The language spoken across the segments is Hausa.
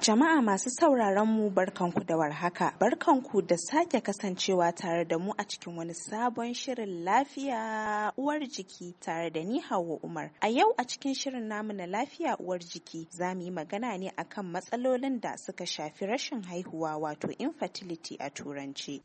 Jama'a masu sauraron mu barkanku da warhaka, barkanku da sake kasancewa tare da mu a cikin wani sabon shirin lafiya uwar jiki tare da ni Hauwa Umar. A yau a cikin shirin namu na lafiya uwar jiki za mu yi magana ne akan matsalolin da suka shafi rashin haihuwa wato infertility a turanci.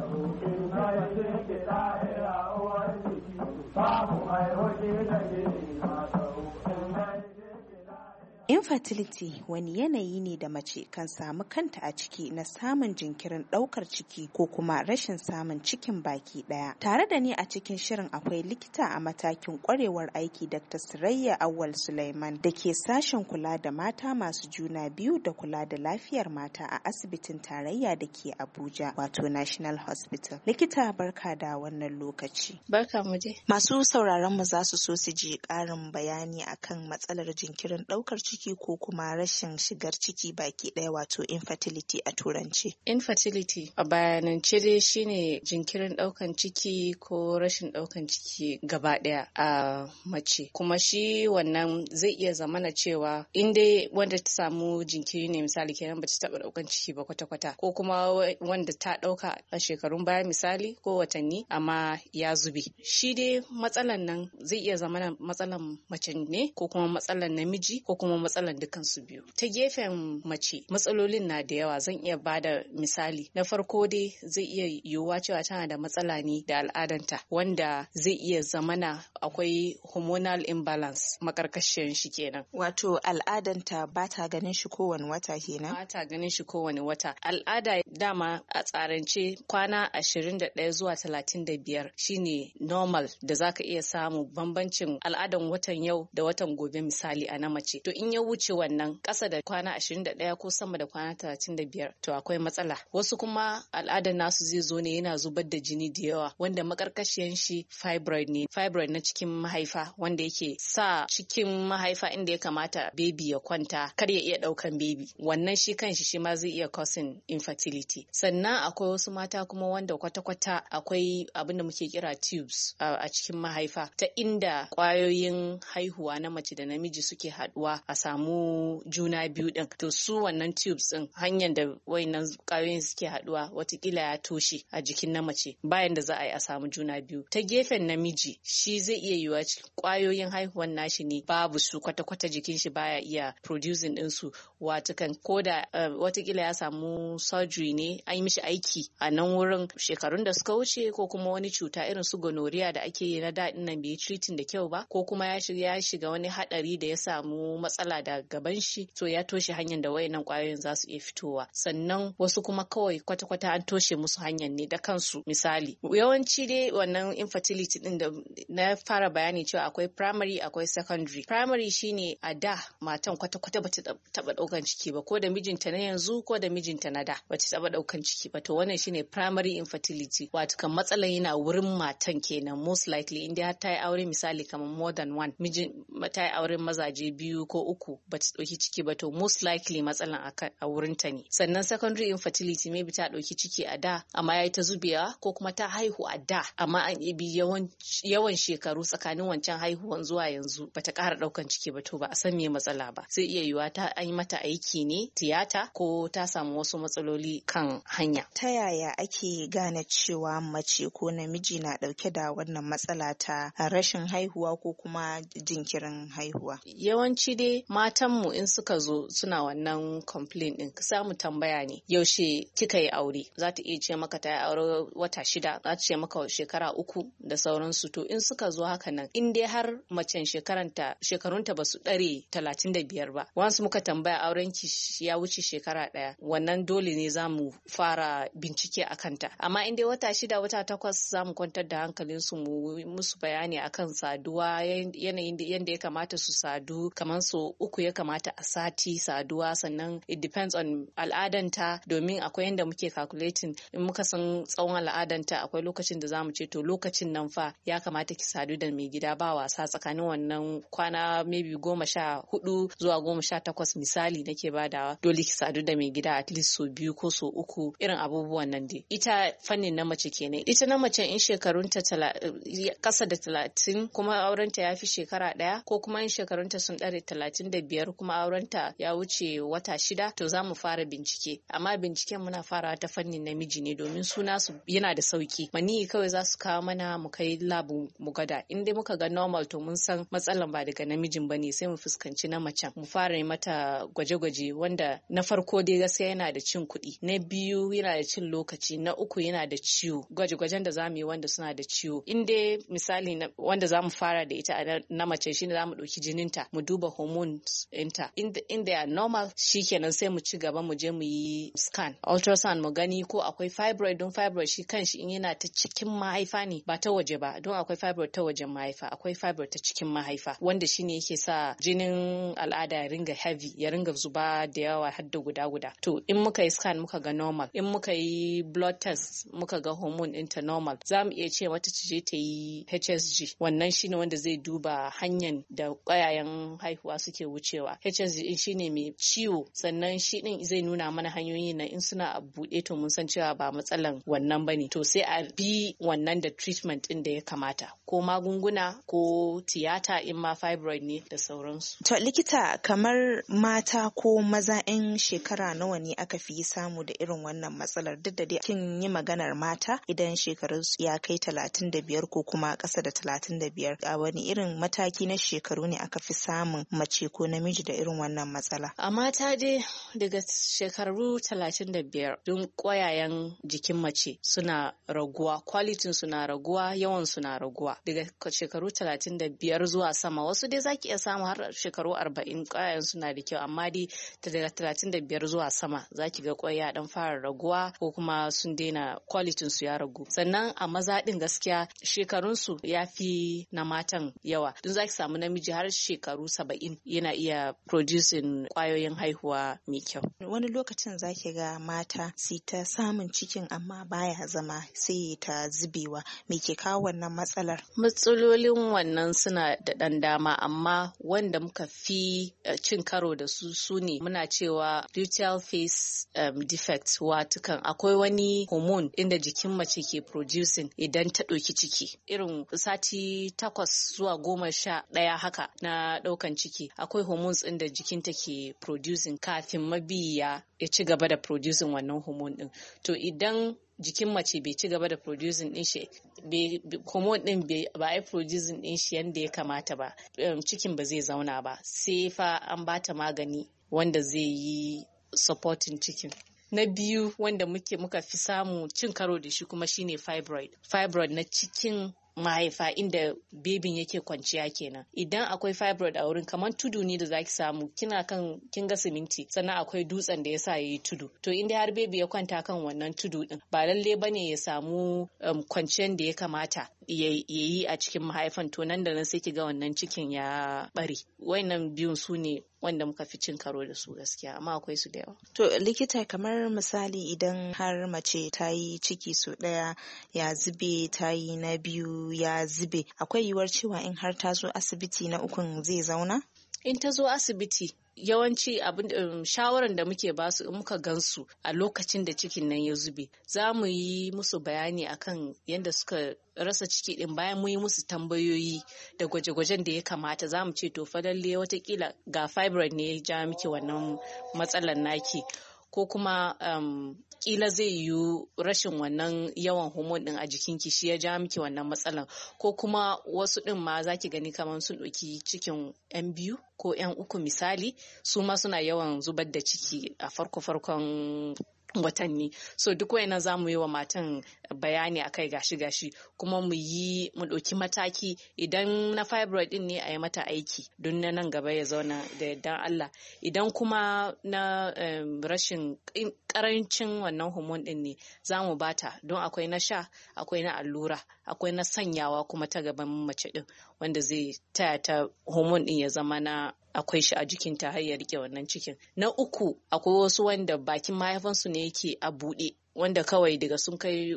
Infertility wani yanayi ne da mace kan samu kanta a ciki na samun jinkirin ɗaukar ciki ko kuma rashin samun cikin baki ɗaya. Tare da ni a cikin shirin akwai likita a matakin ƙwarewar aiki Dr. Surayya Awwal Sulaiman da ke sashen kula da mata masu juna biyu da kula da lafiyar mata a asibitin tarayya da ke Abuja wato National Hospital. Likita barka da wannan lokaci. Barka mu je. Masu sauraron mu za su so su ji ƙarin bayani akan matsalar jinkirin ɗaukar ciki ko kuma rashin shigar ciki baki ɗaya wato infertility a turanci. Infertility a bayanance dai shine jinkirin ɗaukan ciki ko rashin ɗaukan ciki gaba ɗaya a mace. Kuma shi wannan zai iya zamana cewa in dai wanda ta samu jinkiri ne misali kenan bata taɓa ɗaukan ciki ba kwata-kwata ko kuma wanda ta ɗauka a shekarun baya misali ko watanni amma ya zube. Shi dai matsalan nan zai iya zamana matsalan mace ne ko kuma matsalan namiji ko kuma matsalan dukan su biyu. Ta gefen mace matsalolin na da yawa, zan iya bada misali. Na farko dai zai iya yiwuwa cewa tana da matsala ne da al'adanta wanda zai iya zamana akwai hormonal imbalance makarkashiyan shi kenan. Wato al'adanta ba ta ganin shi kowane wata kenan? Ba ta ganin shi kowane wata. Al'ada dama a tsarance kwana 21 zuwa 35 shine normal da zaka iya samu bambancin al'adan watan yau da watan gobe misali a na mace. To in ya wuce wannan ƙasa da kwana 21 ko sama da kwana 35 to akwai matsala. Wasu kuma al'adar nasu zai zo ne yana zubar da jini da yawa wanda makarkashiyan shi fibroid ne. Fibroid na cikin mahaifa wanda yake sa cikin mahaifa inda ya kamata baby ya kwanta kar ya iya ɗaukan baby. Wannan shi kanshi shi ma zai iya causing infertility. Sannan akwai wasu mata kuma wanda kwata-kwata akwai abin da muke kira tubes a cikin mahaifa ta inda ƙwayoyin haihuwa na mace da namiji suke haɗuwa a samu juna biyu din. To su wannan tubes din hanyar da wayannan ƙwayoyin suke haduwa watakila ya toshe a jikin na mace bayan da za a yi a samu juna biyu. Ta gefen namiji shi zai iya yiwa ƙwayoyin haihuwan nashi ne babu su kwata-kwata jikin shi baya iya producing din su watakan koda watakila ya samu surgery ne an yi mishi aiki a nan wurin shekarun da suka wuce ko kuma wani cuta irin su gonorrhea da ake yi na daɗin nan bai treating da kyau ba ko kuma ya shiga wani haɗari da ya samu matsala da gaban shi to ya toshe hanyar da wayannan kwayoyin za su iya fitowa. Sannan wasu kuma kawai kwata-kwata an toshe musu hanyar ne da kansu misali. Yawanci dai wannan infertility din da na fara bayani cewa akwai primary akwai secondary. Primary shine a da matan kwata-kwata bata taba daukan ciki ba ko da mijinta na yanzu ko da mijinta na da bata taba daukan ciki ba to wannan shine primary infertility wato kan matsalan yana wurin matan kenan most likely inda har ta yi aure misali kamar more than one mijin ta yi auren mazaje biyu ko uku bata ɗauki ciki ba to most likely matsalan a wurin ta ne. Sannan secondary infertility maybe ta ɗauki ciki a da amma yayi ta zubewa ko kuma ta haihu a da amma an bi yawan shekaru tsakanin wancan haihuwan zuwa yanzu bata ƙara ɗaukan ciki ba to ba a san me matsala ba. Zai iya yiwuwa ta an yi mata aiki ne tiyata ko ta samu wasu matsaloli kan hanya. Ta yaya ake gane cewa mace ko namiji na ɗauke da wannan matsala ta rashin haihuwa ko kuma jinkirin haihuwa? Yawanci dai matanmu in suka zo suna wannan complaint din samu tambaya ne yaushe kika yi aure, za ta iya ce maka ta yi aure wata 6, za ta ce maka shekara 3 da sauransu. To in suka zo haka nan in dai har macen shekarunta ba su ɗare 35 ba wasu muka tambaya aurenki ya wuce shekara 1 wannan dole ne za mu fara bincike a kanta. Amma in dai wata 6 wata 8 za mu kwantar da hankalinsu mu musu bayani akan saduwa yanayin yadda ya kamata su sadu kamar so 3 ya kamata a sati saduwa. Sannan it depends on al'adanta domin akwai yadda muke calculating in muka san tsawon al'adanta akwai lokacin da zamu ce to lokacin nan fa ya kamata ki sadu da mai gida ba wasa tsakanin wannan kwana maybe 14 zuwa 18 misali nake badawa dole ki sadu da mai gida at least so 2 ko so 3 irin abubuwan nan dai. Ita fannin na mace kenan. Ita na mace in shekarunta kasa da 30 kuma aurenta ya fi shekara 1 ko kuma in shekarunta sun ɗare 35 kuma aurenta ya wuce wata 6 to za mu fara bincike, amma binciken muna fara ta fannin namiji ne domin suna su yana da sauki. Maniyi kawai za su kawo mana mu kai labu mu gada, in dai muka ga normal to mun san matsalan ba daga namijin bane, sai mu fuskanci na macen mu fara yi mata gwaje-gwaje, wanda na farko dai gaskiya yana da cin kuɗi, na biyu yana da cin lokaci, na uku yana da ciwo. Gwaje-gwajen da za mu yi wanda suna da ciwo, in dai misali wanda za mu fara da ita na mace shine za mu ɗauki jininta mu duba hormones ɗinta, in they are normal shikenan sai mu ci gaba mu je mu yi scan ultrasound mu gani ko akwai fibroid, don fibroid shi kanshi in yana ta cikin mahaifa ne ba ta waje ba, don akwai fibroid ta wajen mahaifa, akwai fibroid ta cikin mahaifa wanda shine yake sa jinin al'ada ya ringa heavy, ya ringa zuba da yawa har da guda. To in muka yi scan muka ga normal, in muka yi blood test muka ga hormone ɗinta normal, za mu iya ce mata je ta yi HSG. Wannan shine wanda zai duba hanyar da ƙwayayen haihuwa suke wucewa. HSG din shine mai ciwo, sannan shi din zai nuna mana hanyoyi na in suna a buɗe to mun san cewa ba matsalan wannan bane, to sai a bi wannan da treatment din da ya kamata, ko magunguna ko tiyata in ma fibroid ne da sauransu. To likita, kamar mata ko maza 'yan shekara nawa ne aka fi samu da irin wannan matsalar? Duk da dai kin yi maganar mata idan shekarun ya kai 35 ko kuma ƙasa da 35, a wani irin mataki na shekaru ne aka fi samun mace ko namiji da irin wannan matsala? A mata dai daga shekaru 35 don ƙwayayen jikin mace suna raguwa, kwalitin suna raguwa, yawan suna raguwa daga shekaru 35 zuwa sama. Wasu dai zaki iya samu har shekaru 40 ƙwayayen suna da kyau, amma dai daga 35 zuwa sama zaki ga ƙwaya dan fara raguwa ko kuma sun daina, kwalitin su ya ragu. Sannan a maza din gaskiya shekarun su ya fi na matan yawa, don zaki samu namiji har shekaru 70 yana iya producing ƙwayoyin haihuwa mai kyau. Wani lokacin zaki ga mata su ta samun cikin amma baya zama, sai ta zubewa. Me ke kawo wannan matsalar? Matsalolin wannan suna da ɗan dama, amma wanda muka fi cin karo da su ne muna cewa luteal phase defect, watukan akwai wani hormone inda jikin mace ke producing idan ta ɗauki ciki, irin sati 8 zuwa 11 haka na ɗaukan ciki, akwai hormones inda jikinta ke producing kafin mabiya ya ci gaba da producing wannan hormone din. To idan jikin mace bai ci gaba da producing din shi, hormone din ba ai producing din shi yanda ya kamata ba, cikin ba zai zauna ba, sai fa an bata magani wanda zai yi supporting cikin. Na biyu wanda muka fi samu cin karo da shi kuma shine fibroid na cikin mahaifa inda bebin yake kwanciya kenan. Idan akwai fibroid a wurin, kamar tudu ne da zaki samu, kin ga siminti, sannan akwai dutsen da yasa yayi tudu. To inda har bebi ya kwanta kan wannan tudu din, ba lalle bane ya samu kwanciyar da ya kamata yayi a cikin mahaifan, to nan da nan sai ki ga wannan cikin ya bare. Wayannan biyun su ne wanda muka fi cin karo da su gaskiya, amma akwai su da yawa. To likita, kamar misali idan har mace ta yi ciki so ɗaya ya zube, ta yi na biyu ya zube, akwai yiwuwar cewa in har ta zo asibiti na ukun zai zauna? In ta zo asibiti, yawanci shawaran da muke basu in muka gansu a lokacin da cikin nan ya zube, za mu yi musu bayani akan yadda suka rasa ciki din. Bayan mu yi musu tambayoyi da gwaje-gwajen da ya kamata, za mu ce to fa lalle watakila ga fibroid ne ya ja miki wannan matsalar naki, ko kuma kila zai yiwu rashin wannan yawan hormone din a jikinki shi ya ja miki wannan matsalan, ko kuma wasu din ma zaki gani kamar sun ɗauki cikin 'yan 2 ko 'yan 3 misali, su ma suna yawan zubar da ciki a farko-farkon watanni. So duk wayannan za mu yi wa matan bayani akai gashi kuma mu ɗauki mataki. Idan na fibroid din ne a yi mata aiki don na nan gaba ya zauna da yardan Allah. Idan kuma na rashin karancin wannan hormone din ne, za mu bata, don akwai na sha, akwai na allura, akwai na sanyawa kuma ta gaban mace din, wanda zai taya ta hormone din ya zama na akwai shi a jikinta har ya rike wannan cikin. Na uku, akwai wasu wanda bakin mahaifansu ne yake a buɗe, wanda kawai daga sun kai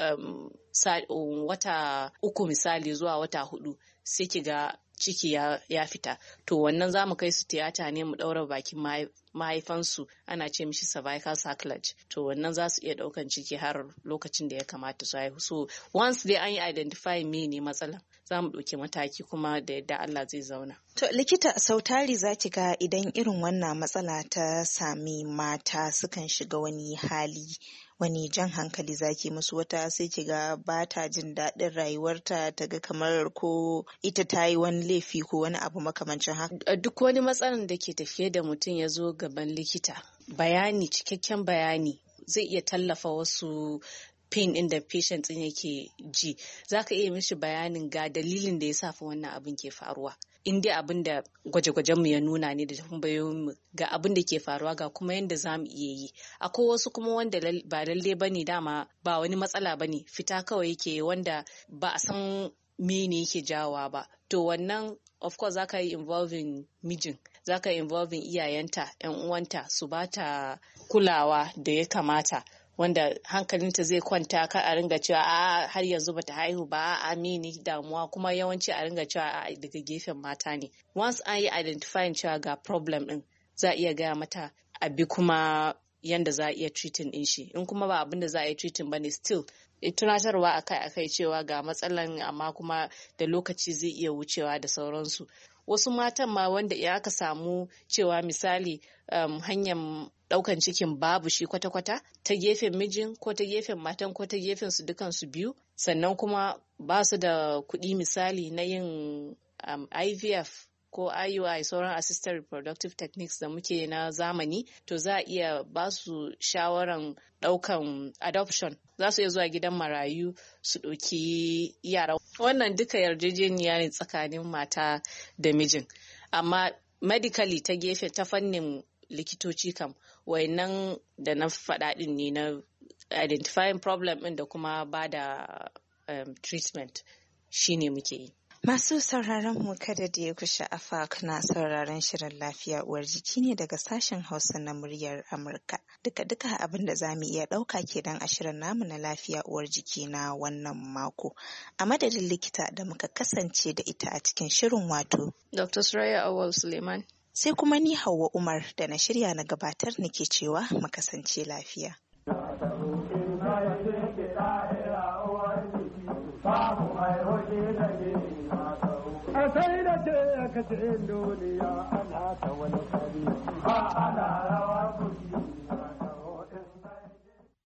wata 3 misali zuwa wata 4 sai ki ga ciki ya fita. To wannan za mu kai su tiyata ne, mu ɗaura bakin mahaifansu ana ce mishi cervical sacrilege, to wannan za su iya ɗaukan ciki har lokacin da ya kamata su haihu. So once dai an yi identify ne matsalan, za mu ɗauki mataki kuma da yadda Allah zai zauna. To likita, sautari za ki ga idan irin wannan matsala ta sami mata sukan shiga wani hali, wani jan hankali zaki musu. Wata sai ki ga ba ta jin daɗin rayuwarta, ta ga kamar ko ita ta yi wani laifi ko wani abu makamancin haka. Duk wani matsalan da ke tafiye da mutum ya zo gaban likita, bayani, cikakken bayani zai iya tallafa wasu pain ɗin da patient ɗin yake ji. Za ka iya mishi bayanin ga dalilin da ya sa fa wannan abin ke faruwa. In dai abin da gwaje-gwajenmu ya nuna ne da tambayoyinmu, ga abin da ke faruwa ga kuma yadda za mu iya yi. Akwai wasu kuma wanda ba lalle ba ne, dama ba wani matsala ba ne, fita kawai yake, wanda ba a san mene yake jawowa ba. To wannan of course za ka yi involving mijin, za ka yi involving iyayenta, 'yan uwanta, su ba ta kulawa da ya kamata, wanda hankalinta zai kwanta, ka a ringa cewa a har yanzu bata haihu ba, a mini damuwa, kuma yawanci a ringa cewa a daga gefen mata ne. Once an yi identifying cewa ga problem din, za a iya gaya mata a bi kuma yanda za a iya treating din shi. In kuma ba abin da za a yi treating ba ne, still tunatarwa akai-akai cewa ga matsalan, amma kuma da lokaci zai iya wucewa da sauransu. Wasu matan ma wanda ya aka samu cewa misali hanyar ɗaukan cikin babu shi kwata-kwata, ta gefen mijin ko ta gefen matan ko ta gefen su dukansu biyu, sannan kuma ba su da kuɗi misali na yin IVF ko IUI, sauran assisted reproductive techniques da muke na zamani, to za a iya ba su shawaran ɗaukan adoption. Za su iya zuwa gidan marayu su ɗauki yara. Wannan duka yarjejeniya ne tsakanin mata da mijin. Amma medically ta gefe, ta fannin likitoci kam, wayannan da na faɗa ɗin ne na identifying problem ɗin da kuma ba da treatment shine muke yi. Masu sauraron mu, kada da ya ku sha'afa, kuna sauraron shirin lafiya uwar jiki ne daga sashen Hausa na muryar Amurka. Duka abin da za mu iya ɗauka kenan a shirin namu na lafiya uwar jiki na wannan mako. A madadin likita da muka kasance da ita a cikin shirin, wato Dr. Suraya Awal Suleiman. Sai kuma ni Hauwa Umar da na shirya na gabatar nake cewa mu kasance lafiya. Sai da ce ka ce duniya ana ta wani kari, ana rawa kuɗi.